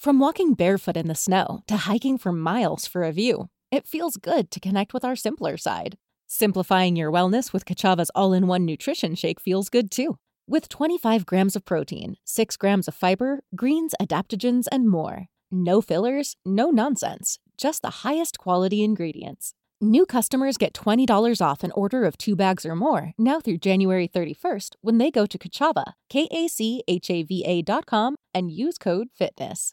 From walking barefoot in the snow to hiking for miles for a view, it feels good to connect with our simpler side. Simplifying your wellness with Kachava's all-in-one nutrition shake feels good too. With 25 grams of protein, 6 grams of fiber, greens, adaptogens, and more. No fillers, no nonsense, just the highest quality ingredients. New customers get $20 off an order of 2 bags or more now through January 31st when they go to Kachava, KACHAVA.com, and use code FITNESS.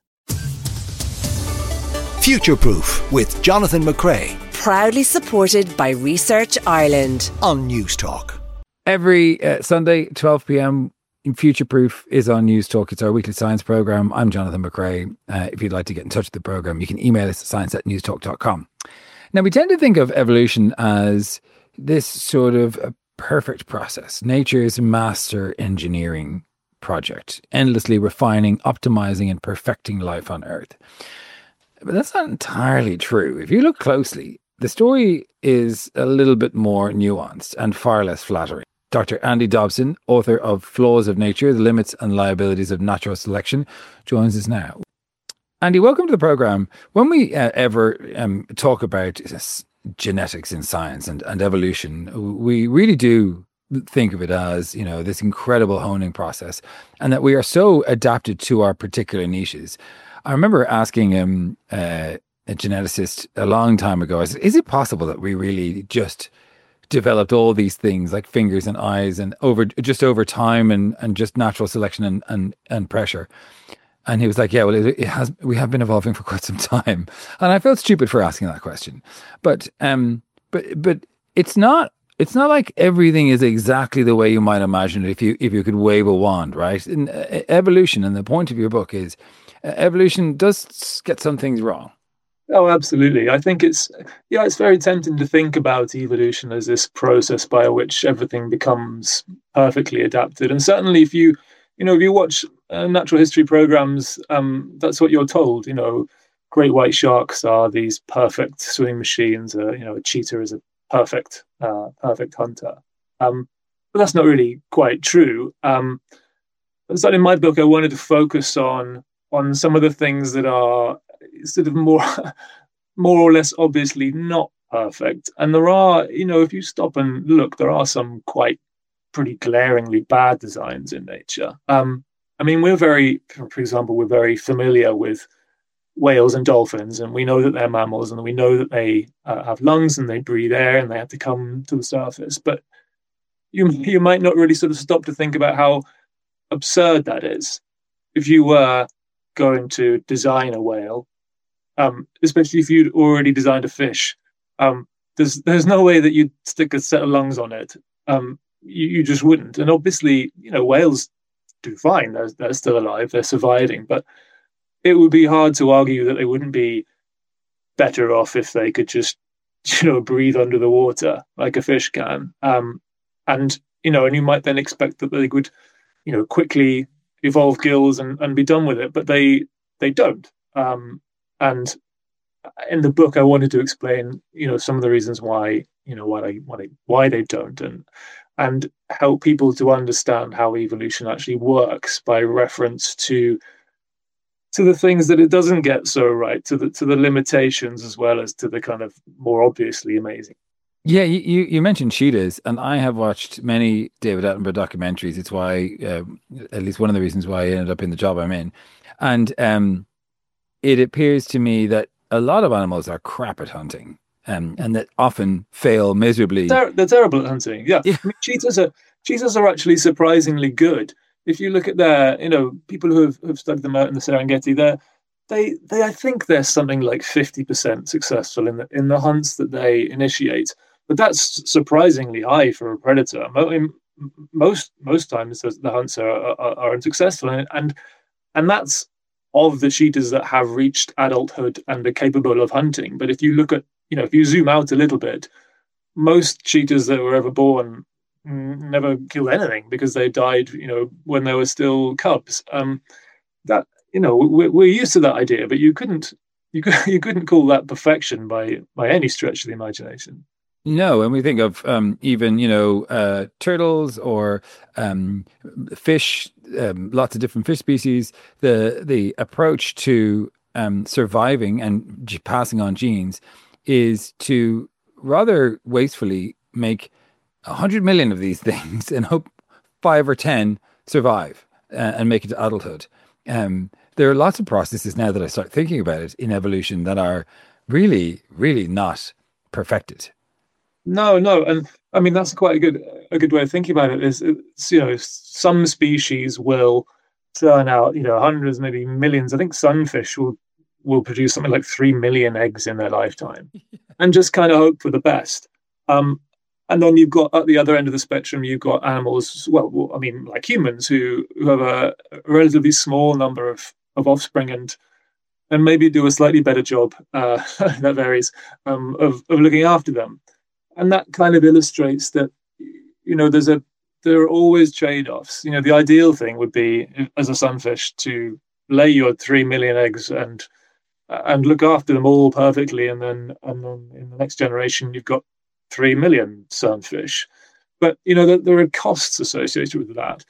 Future-Proof with Jonathan McRae. Proudly supported by Research Ireland On News Talk. Every Sunday, 12 p.m, Future-Proof is on News Talk. It's our weekly science programme. I'm Jonathan McRae. If you'd like to get in touch with the programme, you can email us at science@newstalk.com. Now, we tend to think of evolution as this sort of a perfect process, nature's master engineering project, endlessly refining, optimizing and perfecting life on Earth. But that's not entirely true. If you look closely, the story is a little bit more nuanced and far less flattering. Dr. Andy Dobson, author of Flaws of Nature, The Limits and Liabilities of Natural Selection, joins us now. Andy, welcome to the programme. When we ever talk about genetics in science and evolution, we really do think of it as, you know, this incredible honing process, and that we are so adapted to our particular niches. I remember asking a geneticist a long time ago, I said, is it possible that we really just developed all these things like fingers and eyes and over time and just natural selection and pressure? And he was like, yeah, well, we have been evolving for quite some time. And I felt stupid for asking that question. But it's not like everything is exactly the way you might imagine it if you could wave a wand, right? In evolution, and the point of your book is, evolution does get some things wrong. Oh, absolutely. I think it's very tempting to think about evolution as this process by which everything becomes perfectly adapted. And certainly if you watch natural history programs, that's what you're told. You know, great white sharks are these perfect swimming machines. A cheetah is a perfect hunter. But that's not really quite true. So in my book, I wanted to focus on some of the things that are sort of more or less obviously not perfect. And there are, if you stop and look, there are some quite pretty glaringly bad designs in nature. For example, we're very familiar with whales and dolphins, and we know that they're mammals, and we know that they have lungs and they breathe air and they have to come to the surface. But you might not really sort of stop to think about how absurd that is. If you were going to design a whale, especially if you'd already designed a fish, there's no way that you'd stick a set of lungs on it. You just wouldn't. And obviously, whales do fine. They're still alive. They're surviving. But it would be hard to argue that they wouldn't be better off if they could just, breathe under the water like a fish can. And you might then expect that they would, quickly evolve gills and be done with it. But they don't. And in the book, I wanted to explain, some of the reasons why they don't, and help people to understand how evolution actually works by reference to the things that it doesn't get so right, to the limitations as well as to the kind of more obviously amazing. Yeah, you mentioned cheetahs, and I have watched many David Attenborough documentaries. It's why, at least one of the reasons why I ended up in the job I'm in. And it appears to me that a lot of animals are crap at hunting, and that often fail miserably. They're terrible at hunting. Yeah. I mean, cheetahs are actually surprisingly good. If you look at their, people who have studied them out in the Serengeti, I think they're something like 50% successful in the hunts that they initiate. But that's surprisingly high for a predator. Most times the hunts are unsuccessful, and that's of the cheetahs that have reached adulthood and are capable of hunting. But if you look at, if you zoom out a little bit, most cheetahs that were ever born never killed anything because they died, when they were still cubs. We're used to that idea, but you couldn't call that perfection by any stretch of the imagination. No, and we think of even turtles or fish lots of different fish species, the approach to surviving and passing on genes is to rather wastefully make 100 million of these things and hope 5 or 10 survive and make it to adulthood. There are lots of processes now that I start thinking about it in evolution that are really, really not perfected. No, and I mean that's quite a good way of thinking about it. Is some species will turn out hundreds, maybe millions. I think sunfish will produce something like 3 million eggs in their lifetime, and just kind of hope for the best. And then you've got at the other end of the spectrum, you've got animals. Well, I mean, like humans who have a relatively small number of offspring and maybe do a slightly better job. That varies of looking after them. And that kind of illustrates that, there are always trade-offs. The ideal thing would be, as a sunfish, to lay your 3 million eggs and look after them all perfectly, and then in the next generation you've got 3 million sunfish. But there are costs associated with that.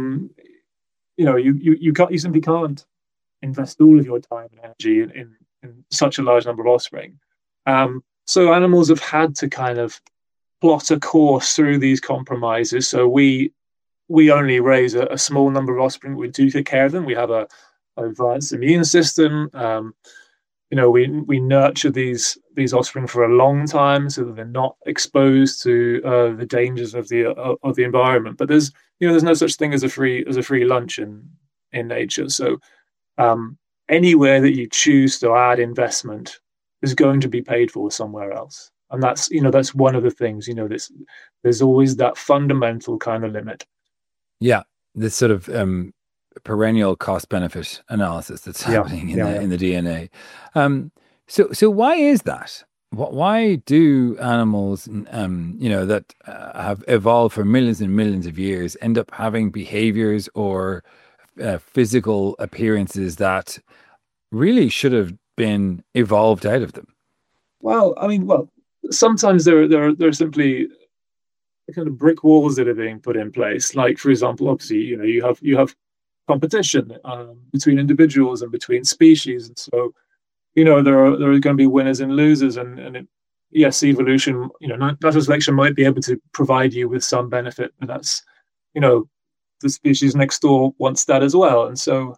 You simply can't invest all of your time and energy in such a large number of offspring. So animals have had to kind of plot a course through these compromises. So we only raise a small number of offspring. We do take care of them. We have a advanced immune system. We nurture these offspring for a long time so that they're not exposed to the dangers of the environment. But there's no such thing as a free lunch in nature. So anywhere that you choose to add investment is going to be paid for somewhere else. And that's one of the things, there's always that fundamental kind of limit. Yeah. This sort of perennial cost benefit analysis that's happening in the DNA. So why is that? Why do animals, that have evolved for millions and millions of years end up having behaviors or physical appearances that really should have been evolved out of them? Well, sometimes there are simply kind of brick walls that are being put in place. Like, for example, obviously, you have competition between individuals and between species, and so there are going to be winners and losers. Yes, evolution, natural selection might be able to provide you with some benefit, but that's the species next door wants that as well, and so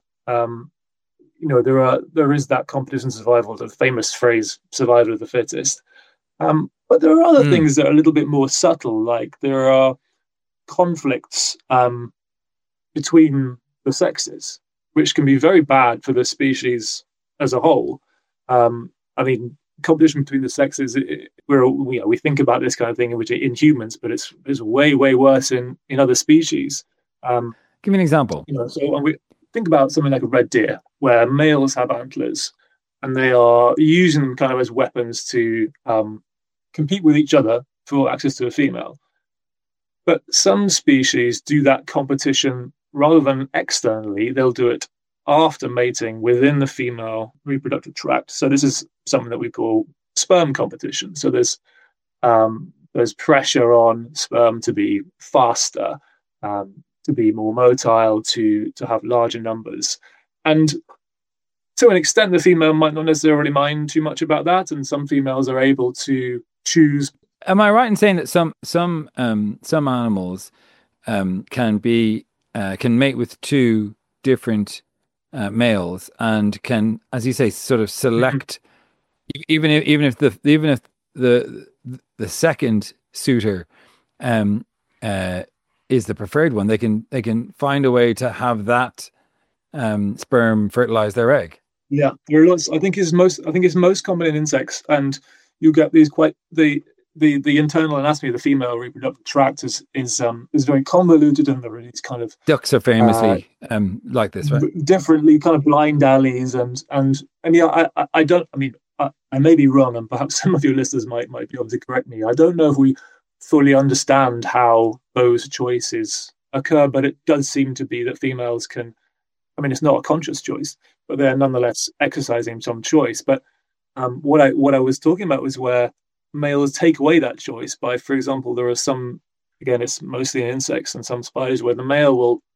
there is that competition survival, the famous phrase "survival of the fittest." But there are other things that are a little bit more subtle, like there are conflicts between the sexes, which can be very bad for the species as a whole. Competition between the sexes, we think about this kind of thing in humans, but it's way, way worse in other species. Give me an example. So when we think about something like a red deer, where males have antlers, and they are using them kind of as weapons to compete with each other for access to a female. But some species do that competition rather than externally. They'll do it after mating within the female reproductive tract. So this is something that we call sperm competition. So there's pressure on sperm to be faster, to be more motile, to have larger numbers. And to an extent, the female might not necessarily mind too much about that, and some females are able to choose. Am I right in saying that some animals can mate with two different males and can, as you say, sort of select, even if the second suitor is the preferred one, they can find a way to have that sperm fertilize their egg. Yeah, there are lots. I think it's most common in insects, and you get these the internal anatomy of the female reproductive tract is very convoluted, and there are these kind of ducks are famously like this, right? Differently kind of blind alleys, and yeah, I may be wrong, and perhaps some of your listeners might be able to correct me. I don't know if we fully understand how those choices occur, but it does seem to be that females can. It's not a conscious choice, but they're nonetheless exercising some choice. But what I was talking about was where males take away that choice by, for example, there are some, again, it's mostly in insects and some spiders, where the male will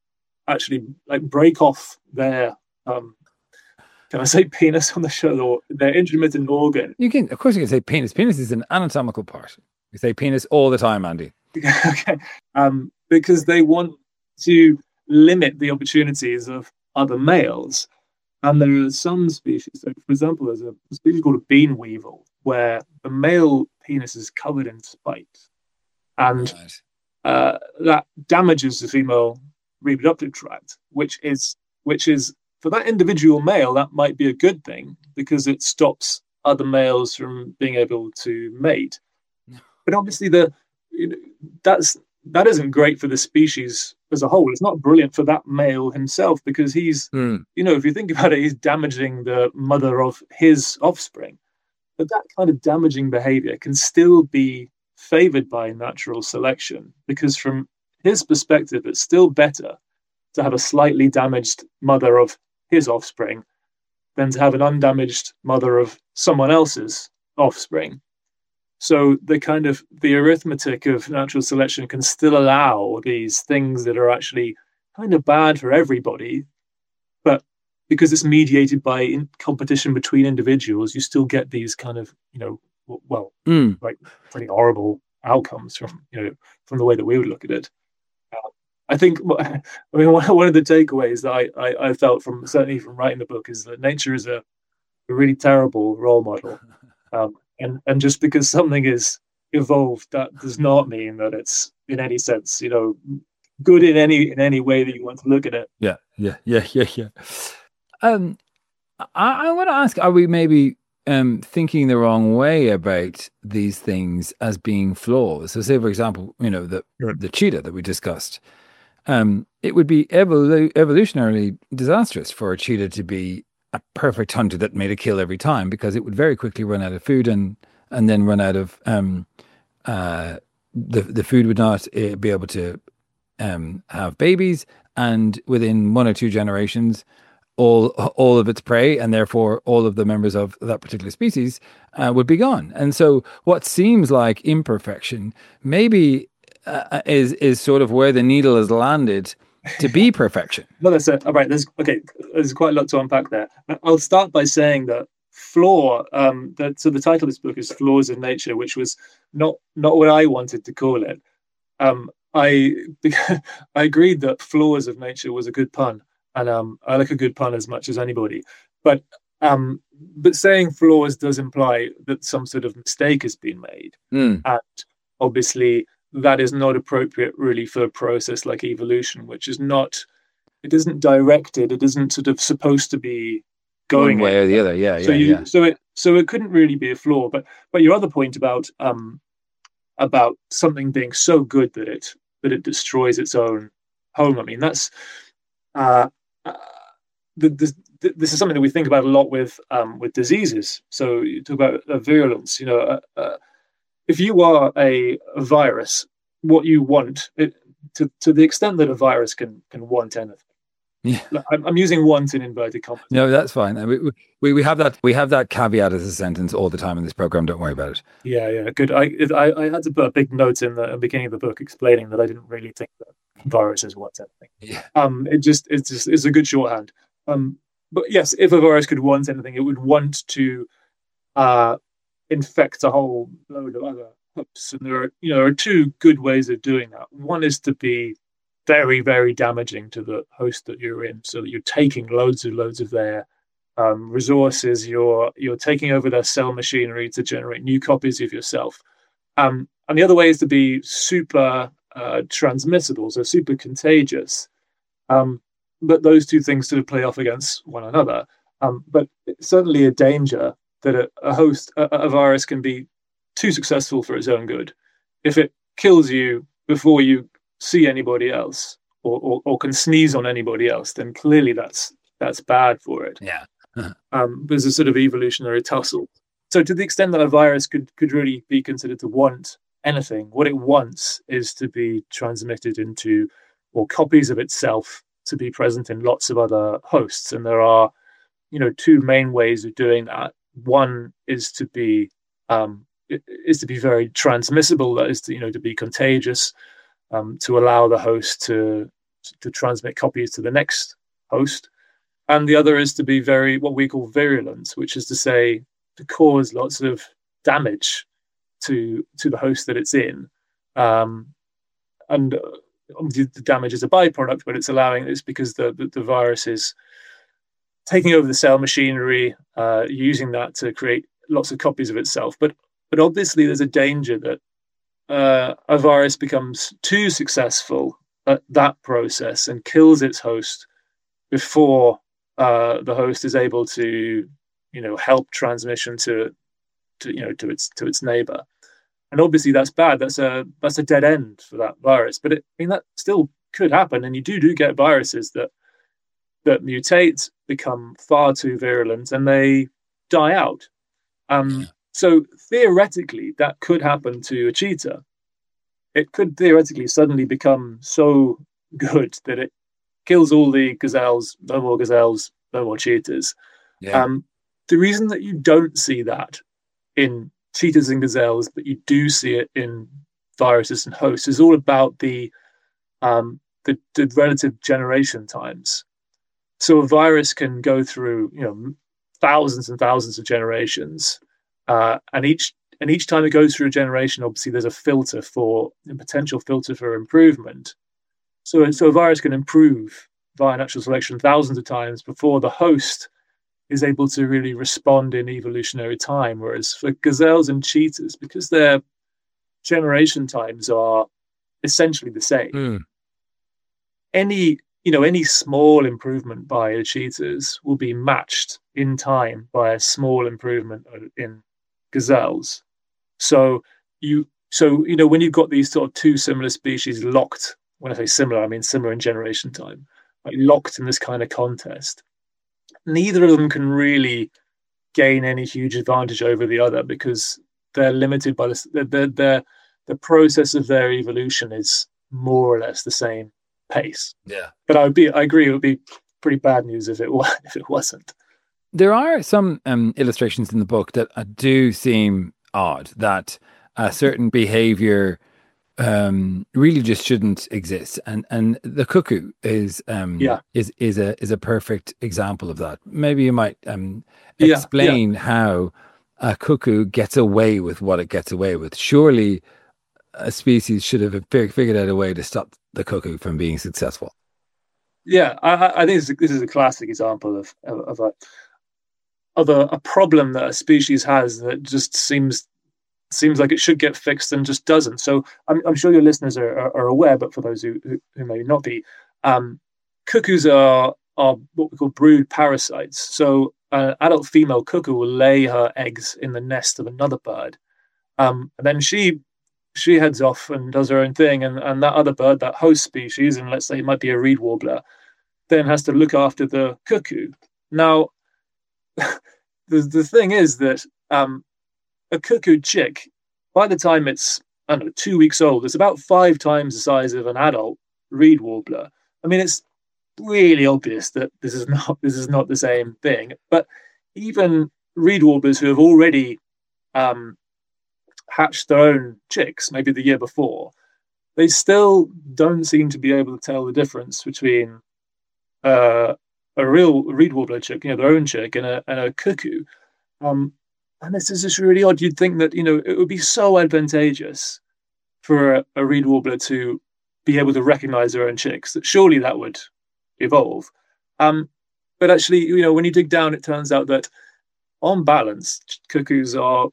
actually like break off their can I say penis on the show, or their intermittent organ? You can, of course, you can say penis. Penis is an anatomical part. You say penis all the time, Andy. Okay, because they want to limit the opportunities of other males. And there are some species, so for example, there's a species called a bean weevil, where the male penis is covered in spikes, and that damages the female reproductive tract, which is for that individual male, that might be a good thing because it stops other males from being able to mate. But obviously, that isn't great for the species as a whole. It's not brilliant for that male himself because he's, if you think about it, he's damaging the mother of his offspring. But that kind of damaging behavior can still be favored by natural selection because from his perspective, it's still better to have a slightly damaged mother of his offspring than to have an undamaged mother of someone else's offspring. So the arithmetic of natural selection can still allow these things that are actually kind of bad for everybody, but because it's mediated by competition between individuals, you still get these kind of, like pretty horrible outcomes from the way that we would look at it. I think, one of the takeaways that I felt certainly from writing the book is that nature is a really terrible role model. And just because something is evolved, that does not mean that it's in any sense, good in any way that you want to look at it. Yeah. I want to ask: are we maybe thinking the wrong way about these things as being flaws? So, say for example, the cheetah that we discussed. It would be evolutionarily disastrous for a cheetah to be a perfect hunter that made a kill every time, because it would very quickly run out of food and then run out of the food would not be able to have babies, and within 1 or 2 generations all of its prey and therefore all of the members of that particular species would be gone. And so what seems like imperfection maybe is sort of where the needle has landed to be perfection. No, that's it. All right. There's quite a lot to unpack there. I'll start by saying that flaw. So the title of this book is "Flaws in Nature," which was not what I wanted to call it. I agreed that "Flaws of Nature" was a good pun, and I like a good pun as much as anybody. But saying flaws does imply that some sort of mistake has been made, and obviously that is not appropriate really for a process like evolution, which is not, it isn't directed, it isn't sort of supposed to be going one way or the other. So it couldn't really be a flaw. But your other point about something being so good that it destroys its own home. I mean, that's this is something that we think about a lot with diseases. So you talk about virulence. If you are a virus, what you want, to the extent that a virus can want anything. Yeah, I'm using "want" in inverted commas. No, that's fine. We have that caveat as a sentence all the time in this program. Don't worry about it. Yeah, good. I had to put a big note in the beginning of the book explaining that I didn't really think that viruses want anything. Yeah. It's a good shorthand. But yes, if a virus could want anything, it would want to infect a whole load of other hosts. And there are 2 good ways of doing that. One is to be very, very damaging to the host that you're in, so that you're taking loads of their resources. You're taking over their cell machinery to generate new copies of yourself. And the other way is to be super transmissible, so super contagious. But those 2 things sort of play off against one another. But it's certainly a danger that a virus can be too successful for its own good. If it kills you before you see anybody else, or can sneeze on anybody else, then clearly that's bad for it. Yeah. There's a sort of evolutionary tussle. So to the extent that a virus could really be considered to want anything, what it wants is to be transmitted into, or copies of itself to be present in lots of other hosts. And there are 2 main ways of doing that. One is to be very transmissible, that is to be contagious, to allow the host to to transmit copies to the next host, and the other is to be very, what we call virulent, which is to say to cause lots of damage to the host that it's in. And obviously the damage is a byproduct, but it's because the virus is taking over the cell machinery, using that to create lots of copies of itself. But obviously there's a danger that a virus becomes too successful at that process and kills its host before the host is able to, help transmission to its neighbor. And obviously that's bad. That's a dead end for that virus. But that still could happen, and you do get viruses that mutate, become far too virulent, and they die out. So theoretically, that could happen to a cheetah. It could theoretically suddenly become so good that it kills all the gazelles, no more cheetahs. Yeah. The reason that you don't see that in cheetahs and gazelles, but you do see it in viruses and hosts, is all about the relative generation times. So a virus can go through, thousands and thousands of generations, and each time it goes through a generation, obviously there's a potential filter for improvement. So a virus can improve via natural selection thousands of times before the host is able to really respond in evolutionary time. Whereas for gazelles and cheetahs, because their generation times are essentially the same, any small improvement by the cheetahs will be matched in time by a small improvement in gazelles. So when you've got these sort of two similar species locked, when I say similar, I mean similar in generation time, like locked in this kind of contest, neither of them can really gain any huge advantage over the other because they're limited by this. The process of their evolution is more or less the same pace. Yeah. But I agree, it would be pretty bad news if it wasn't. There are some illustrations in the book that do seem odd, that a certain behavior really just shouldn't exist, and the cuckoo is a perfect example of that. Maybe you might explain how a cuckoo gets away with what it gets away with. Surely a species should have figured out a way to stop the cuckoo from being successful. Yeah, I think this is a classic example of a problem that a species has that just seems like it should get fixed and just doesn't. So I'm sure your listeners are aware, but for those who may not be, cuckoos are what we call brood parasites. So an adult female cuckoo will lay her eggs in the nest of another bird, and then she heads off and does her own thing, and that other bird, that host species, and let's say it might be a reed warbler, then has to look after the cuckoo. Now, the thing is that a cuckoo chick, by the time it's 2 weeks old, it's about 5 times the size of an adult reed warbler. I mean, it's really obvious that this is not the same thing. But even reed warblers who have already hatched their own chicks, maybe the year before, they still don't seem to be able to tell the difference between a real reed warbler chick, their own chick, and a cuckoo. And this is just really odd. You'd think that, it would be so advantageous for a reed warbler to be able to recognize their own chicks, that surely that would evolve. But actually, when you dig down, it turns out that on balance, cuckoo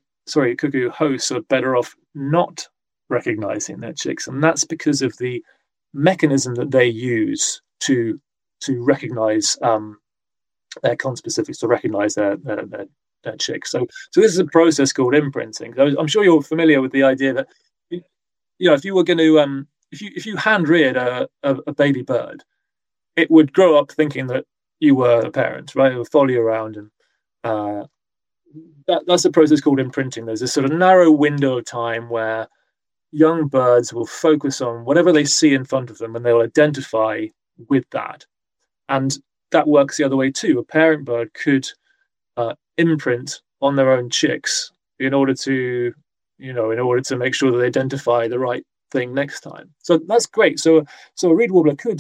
hosts are better off not recognizing their chicks. And that's because of the mechanism that they use to recognize their conspecifics, to recognize their chicks. So this is a process called imprinting. I'm sure you're familiar with the idea that, if you were going to, if you hand reared a baby bird, it would grow up thinking that you were a parent, right? It would follow you around, and that's a process called imprinting. There's this sort of narrow window of time where young birds will focus on whatever they see in front of them, and they'll identify with that. And that works the other way too. A parent bird could imprint on their own chicks in order to make sure that they identify the right thing next time. So that's great. So a reed warbler could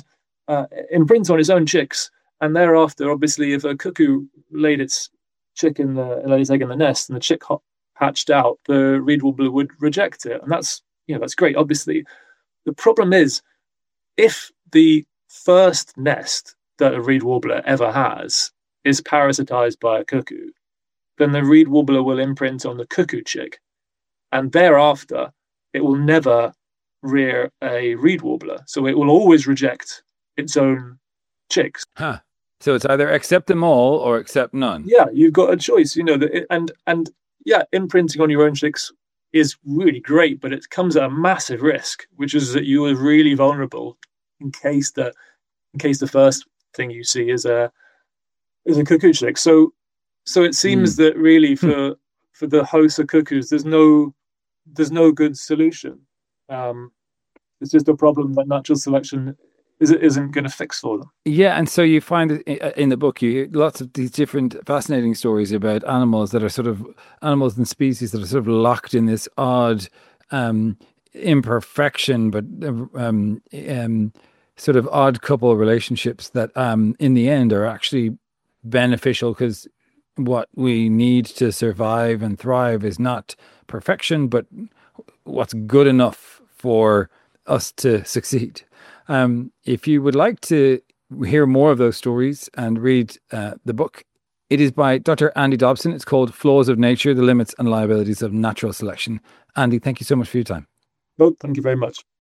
imprint on its own chicks, and thereafter, obviously, if a cuckoo laid its egg in the nest and the chick hatched out, the reed warbler would reject it, and that's great. Obviously, the problem is if the first nest that a reed warbler ever has is parasitized by a cuckoo, then the reed warbler will imprint on the cuckoo chick, and thereafter it will never rear a reed warbler. So it will always reject its own chicks. Huh. So it's either accept them all or accept none. Yeah, you've got a choice, and imprinting on your own chicks is really great, but it comes at a massive risk, which is that you are really vulnerable in case the first thing you see is a cuckoo chick. So it seems that really for the host of cuckoos, there's no good solution. It's just a problem that natural selection isn't going to fix for them. Yeah, and so you find in the book, you hear lots of these different fascinating stories about animals that are sort of animals and species that are sort of locked in this odd imperfection, but sort of odd couple relationships that in the end are actually beneficial, because what we need to survive and thrive is not perfection, but what's good enough for us to succeed. If you would like to hear more of those stories and read the book, it is by Dr. Andy Dobson. It's called Flaws of Nature, The Limits and Liabilities of Natural Selection. Andy, thank you so much for your time. Well, thank you very much.